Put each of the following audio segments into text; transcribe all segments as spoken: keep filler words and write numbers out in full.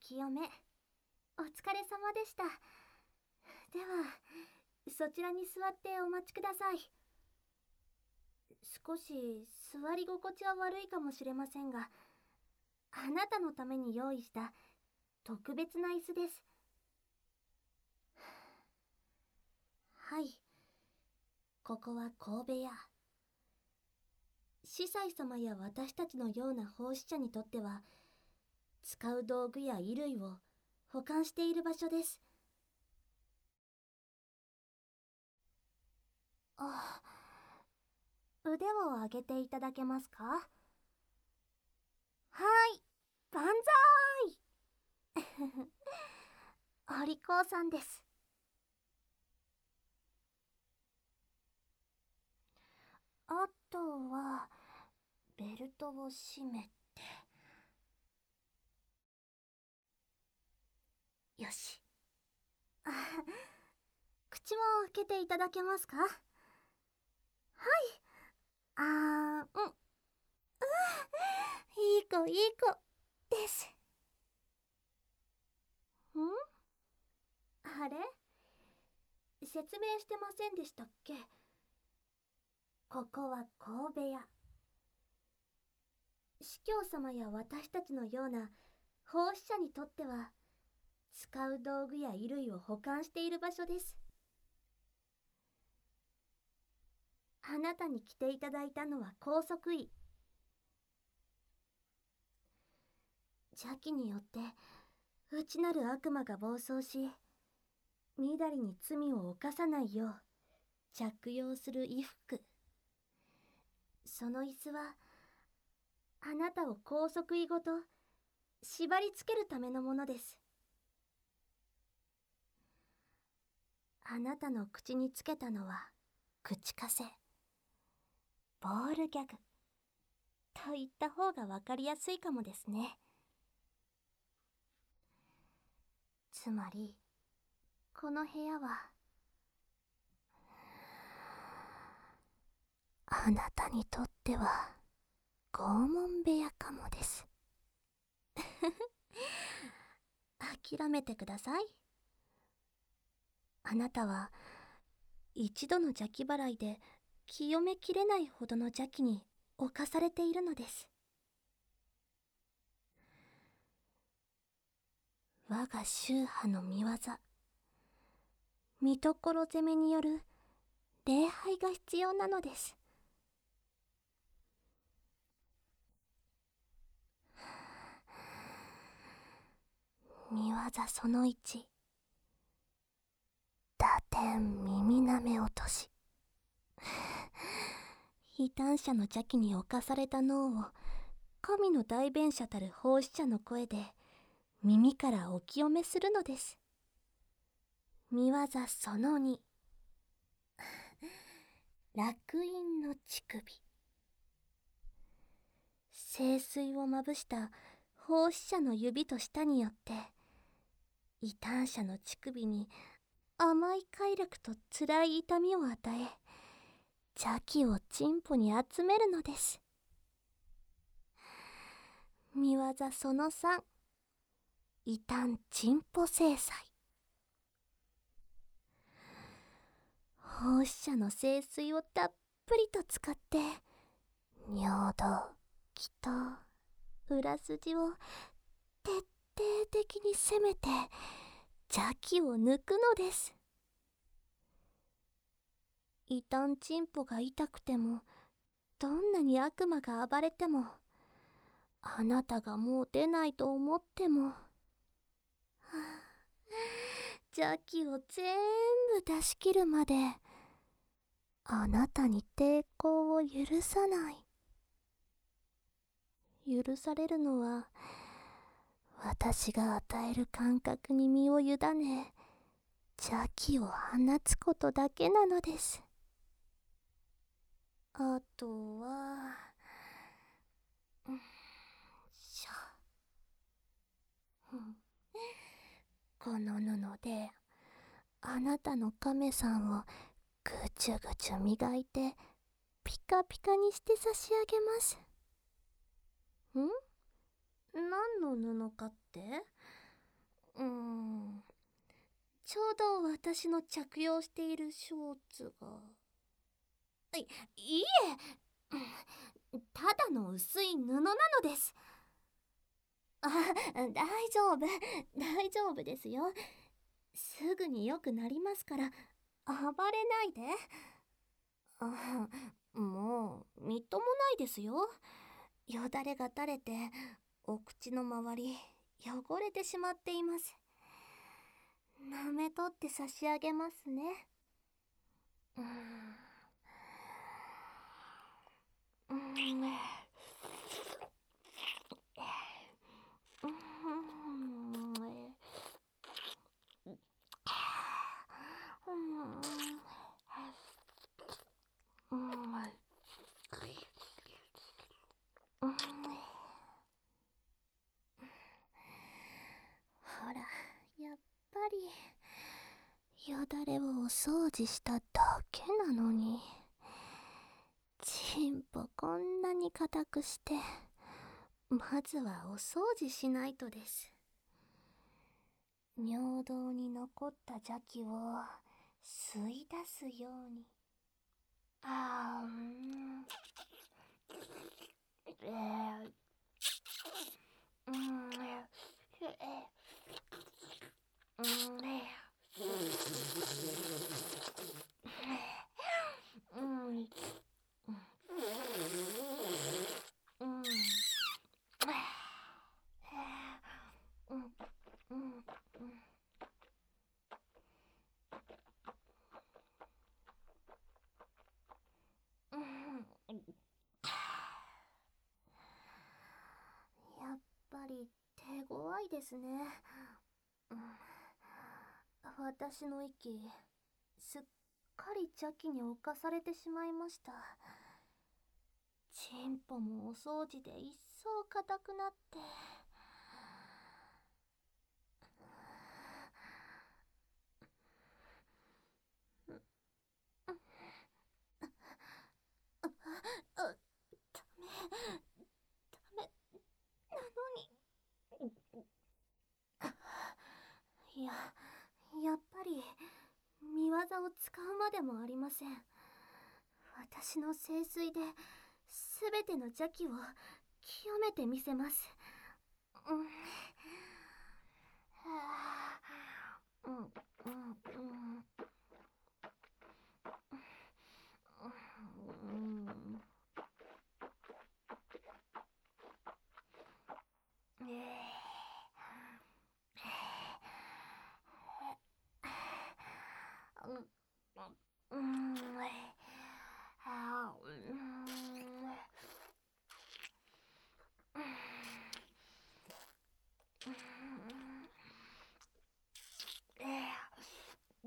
清め、お疲れ様でした。では、そちらに座ってお待ちください。少し座り心地は悪いかもしれませんが、あなたのために用意した特別な椅子です。はい、ここは神戸屋。司祭様や私たちのような奉仕者にとっては、使う道具や衣類を保管している場所です。あ、腕を上げていただけますか？はい、万歳お利口さんです。あとはベルトを締めて、よし。あ、口も開けていただけますか？はい。あー、うん、うん、いい子いい子です。ん？あれ、説明してませんでしたっけ？ここは神戸屋。司教様や私たちのような奉仕者にとっては、使う道具や衣類を保管している場所です。あなたに着ていただいたのは拘束衣。邪気によって内なる悪魔が暴走し、みだりに罪を犯さないよう着用する衣服。その椅子はあなたを拘束衣ごと縛り付けるためのものです。あなたの口につけたのは口枷、ボールギャグと言った方がわかりやすいかもですね。つまりこの部屋はあなたにとっては拷問部屋かもです。諦めてください。あなたは一度の邪気払いで清めきれないほどの邪気に侵されているのです。我が宗派の見業、見所攻めによる礼拝が必要なのです。見業そのいち、打点耳なめ落とし。異端者の邪気に侵された脳を神の代弁者たる奉仕者の声で耳からお清めするのです。見業そのに、烙印の乳首。聖水をまぶした奉仕者の指と舌によって異端者の乳首に甘い快楽と辛い痛みを与え、邪気をチンポに集めるのです。見業そのさん、異端チンポ制裁。奉仕者の聖水をたっぷりと使って尿道、気筒、裏筋を徹底的に攻めて邪気を抜くのです。異端チンポが痛くても、どんなに悪魔が暴れても、あなたがもう出ないと思っても、はあ、邪気を全部出し切るまであなたに抵抗を許さない。許されるのは私が与える感覚に身を委ね、邪気を放つことだけなのです。あとは、うんしょ、うん、この布であなたの亀さんをぐちゅぐちゅ磨いてピカピカにして差し上げます。ん？何の布かって？ うーん、ちょうど私の着用しているショーツが。い、いいえ、うん、ただの薄い布なのです。あ、大丈夫、大丈夫ですよ。すぐに良くなりますから、暴れないで。あ、もう、みっともないですよ。よだれが垂れて、お口の周り、汚れてしまっています。舐めとって差し上げますね。うーん。うーん。うーん。うん。うん。ほら、やっぱりよだれをお掃除しただけなのに、チンポこんなに硬くして、まずはお掃除しないとです。尿道に残った邪気を吸い出すように。あーん。えー、うん。えうん。うん。うん。うん。うん。うん。やっぱり手強いですね。うん、私の息、すっかり邪気に侵されてしまいました。チンポもお掃除で一層硬くなって。あ、ダメ、ダメなのに。いや、やっぱり見業を使うまでもありません。私の聖水で全ての邪気を清めてみせます。うん、はあ、うん、うん、うん、うん、えー、うん、うん、あ、うん、うん、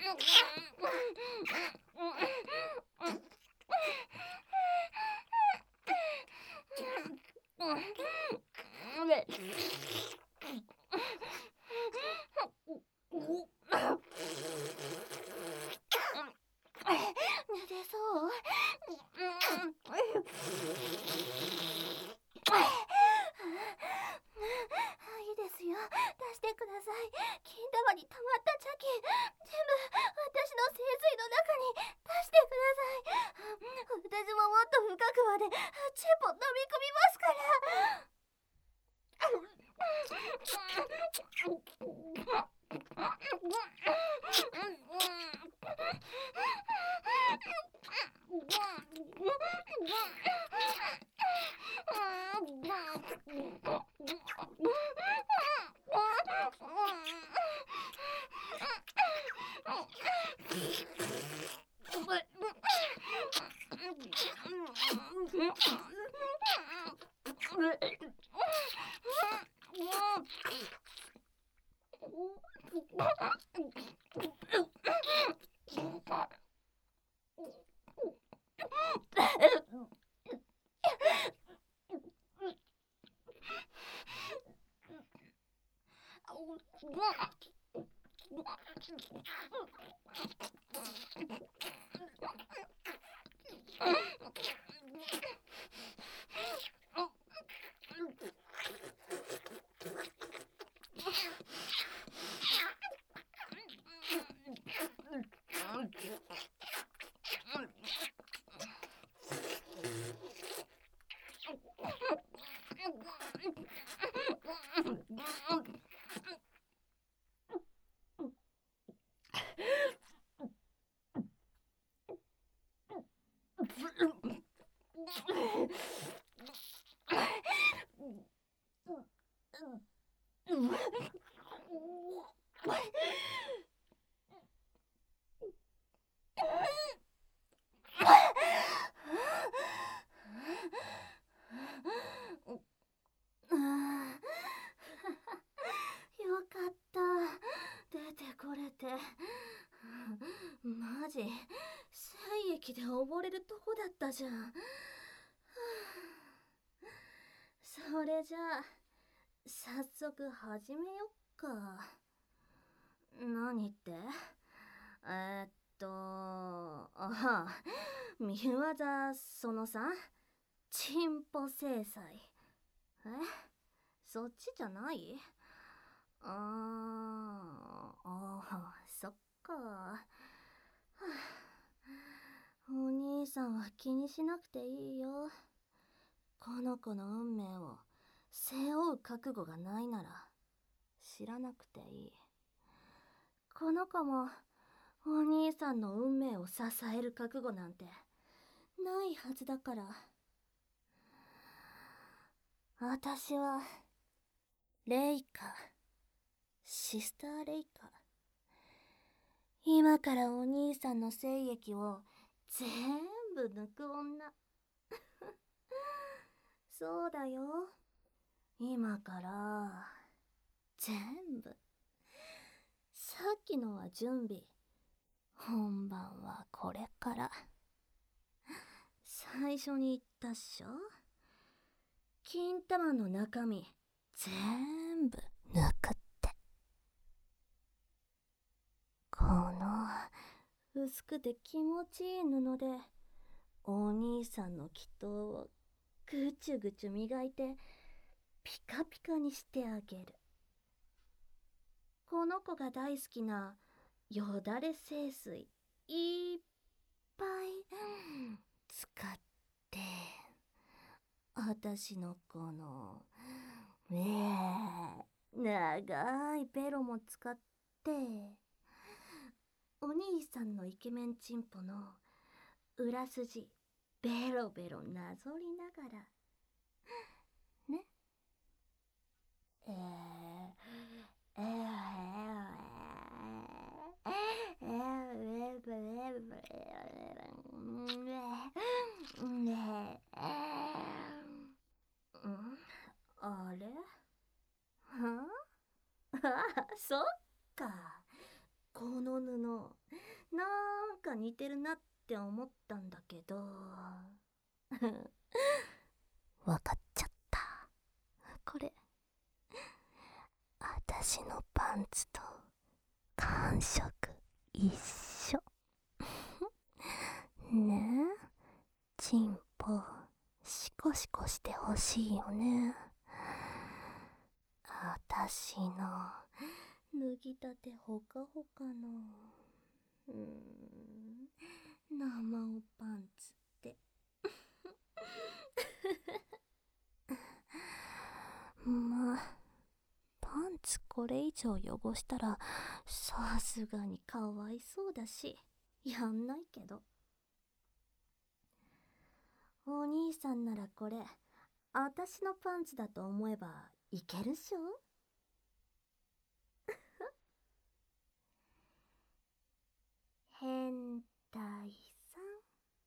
れそう？いいですよ、出してください。金玉に溜まった茶器全部私の聖水の中に出してください。私ももっと深くまでチェポ飲み込みますから。よかった、出てこれて。マジ精液で溺れるとこだったじゃん。それじゃあ早速始めよっか。何って？えー、っとああ、見業そのさん、チンポ制裁。え、そっちじゃない？あーあー、そっか。はあ、お兄さんは気にしなくていいよ。この子の運命を背負う覚悟がないなら知らなくていい。この子もお兄さんの運命を支える覚悟なんてないはずだから。私はレイカ、シスターレイカ。今からお兄さんの精液を全部抜く女。そうだよ、今から全部。さっきのは準備、本番はこれから。最初に言ったっしょ、金玉の中身全部抜くって。この薄くて気持ちいい布でお兄さんの祈祷をぐちゅぐちゅ磨いてピカピカにしてあげる。この子が大好きなよだれ清水いっぱい使って、私のこのねえ長いベロも使って、お兄さんのイケメンチンポの裏筋ベロベロなぞりながらね。えー、えー、えー、えー、えー、あれ？はあ、そっか。 この布、なんか似てるなって思ったんだけど。わかっちゃった。これ、あたしのパンツと感触一緒。ねえ、チンポ、シコシコしてほしいよね。あたしの脱ぎたてほかほかの、うーん、生おパンツって。まあ、パンツこれ以上汚したらさすがにかわいそうだし、やんないけど。お兄さんならこれ、あたしのパンツだと思えばいけるっしょ。変態さん。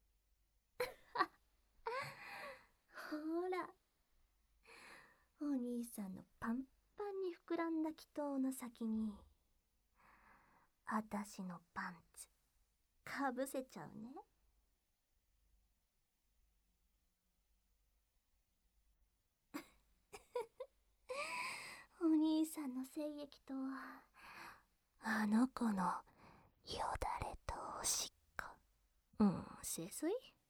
ほら、お兄さんのパンパンに膨らんだ祈祷の先に、あたしのパンツかぶせちゃうね。お兄さんの精液とあの子のよだれとおしっこ、うん、清水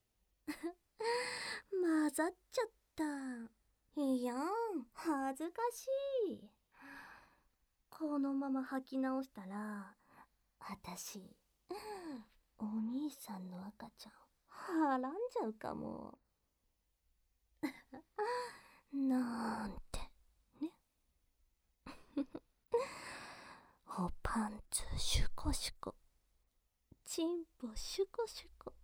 混ざっちゃった。いやん、恥ずかしい。このまま履き直したら、あたし、お兄さんの赤ちゃん、はらんじゃうかも。なんて、ね。おパンツシュコシュコ、チンポシュコシュコ。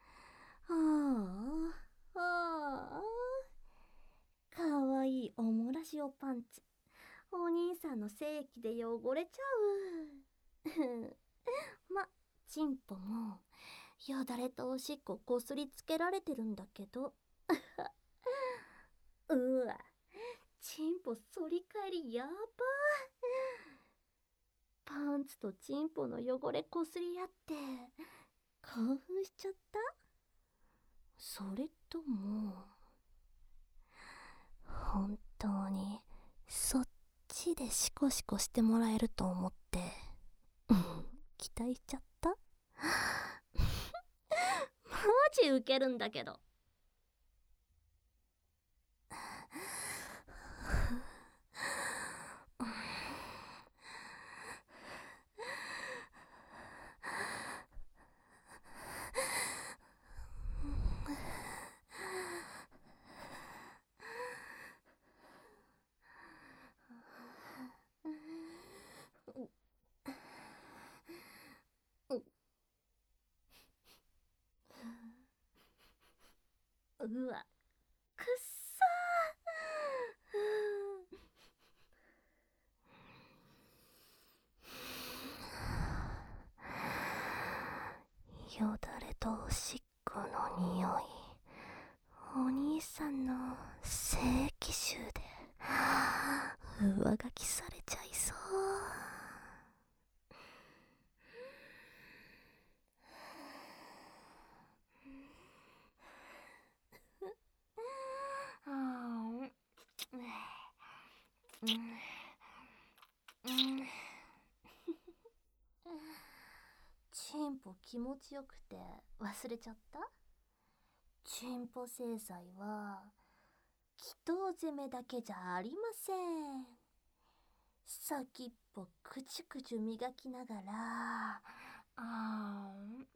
ああ、ああ。かわいいおもらしおパンツ。お兄さんの精液で汚れちゃう。ま、チンポもよだれとおしっここすりつけられてるんだけど。うわ、チンポ反り返りやば。パンツとチンポの汚れこすり合って興奮しちゃった？それとも本当にそっちでシコシコしてもらえると思って、うん、期待しちゃった？マジウケるんだけど。うわ、くっさー。よだれとおしっこの匂い、お兄さんの精液臭で上書きされちゃいそう。チンポ気持ちよくて忘れちゃった？チンポ制裁は祈祷攻めだけじゃありません。先っぽくちゅくちゅ磨きながら、あ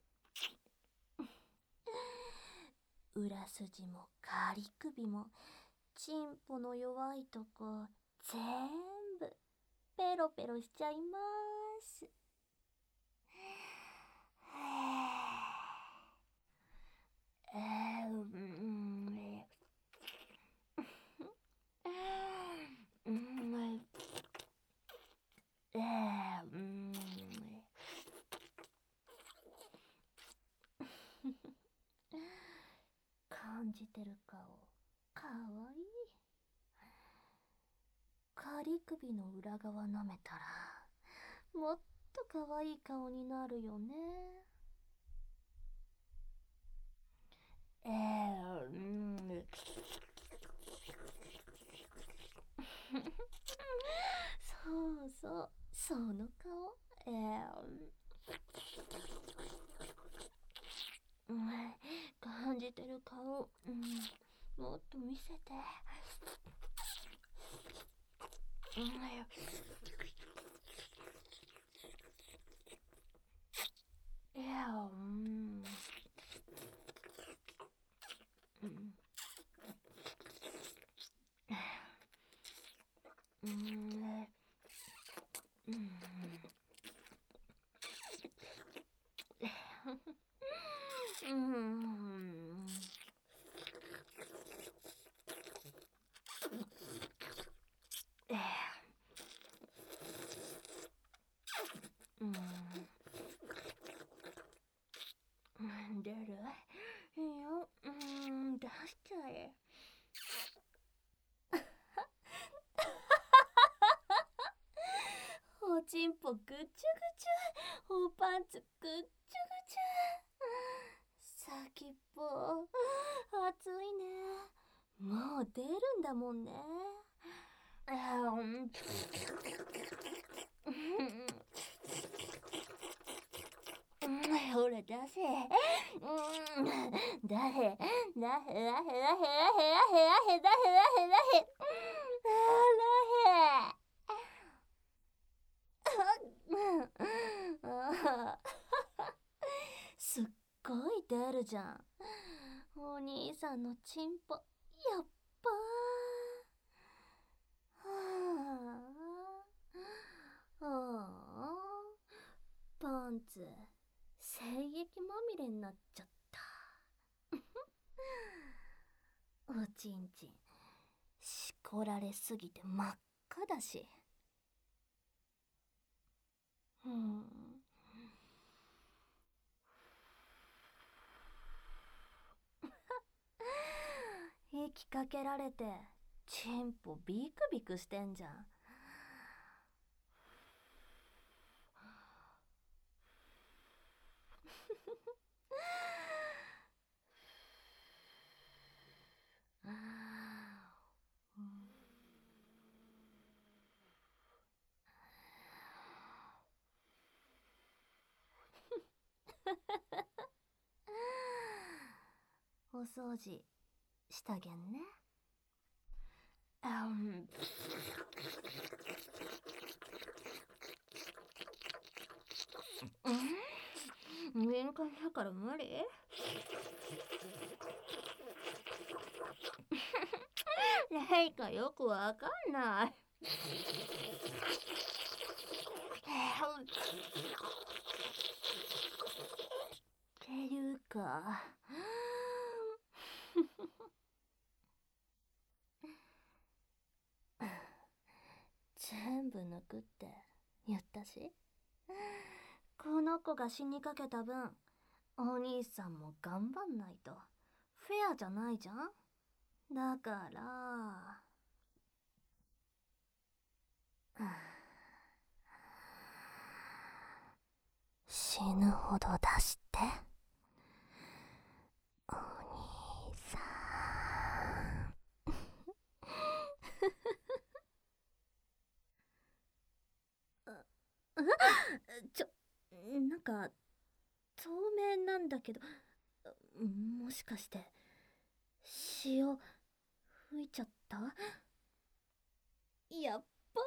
ー裏筋もカリ首もチンポの弱いとこ全部ペロペロしちゃいます。えー、うん、うん、えー、うん、感じてる顔かわいい。仮首の裏側舐めたらもっと可愛い顔になるよね。えー、うん。そうそう、その顔。えー、うん、感じてる顔、うん、もっと見せて。うん、いや、うん、うん、うん、うん、うん、うん、出る？いいよ、うん、出しちゃえ。おちんぽぐちゅぐちゅ、おパンツぐっちゅぐちゅ。先っぽ熱いね。もう出るんだもんね。あー、うん、ほら出せ。うん、出せ、出せ、出せ、出せ、出せ、出せ、出せ、出せ、出せ、あー、すっごい出るじゃん。お兄さんのチンポ、やっばー。はあ、ああ、パンツ、精液まみれになっちゃった。おちんちん、しこられすぎて真っ赤だし。うん。息かけられて、チンポビクビクしてんじゃん。お掃除したげんね。あん、うん、敏感だから無理。なんかよくわかんない。っていうか全部抜くって言ったし、この子が死にかけた分、お兄さんも頑張んないとフェアじゃないじゃん。だから死ぬほど出して、お兄さん。ちょ、なんか透明なんだけど、もしかして塩吹いちゃった？やっば。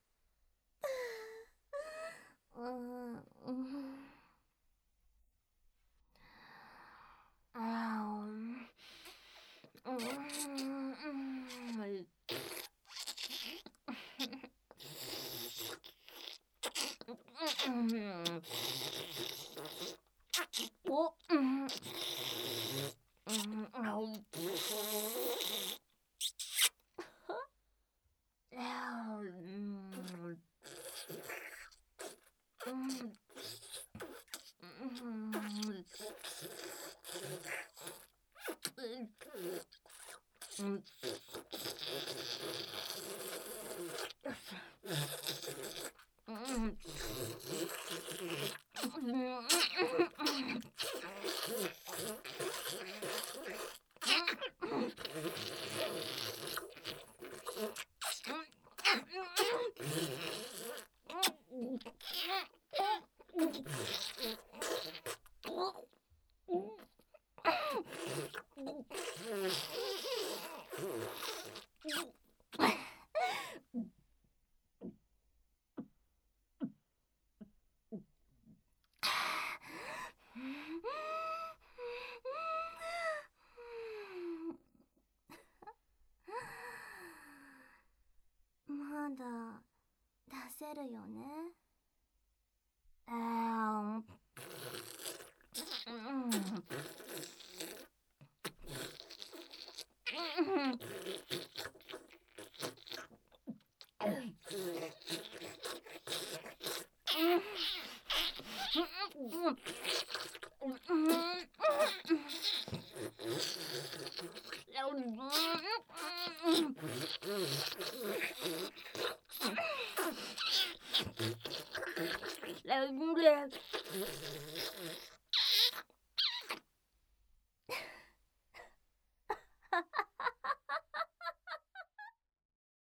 うーん、うん、あー、うん、うん、うん、うん、お、うん、うん、あ、うん、あ、うん、うん、うん、うん、うん、 まだ出せるよね。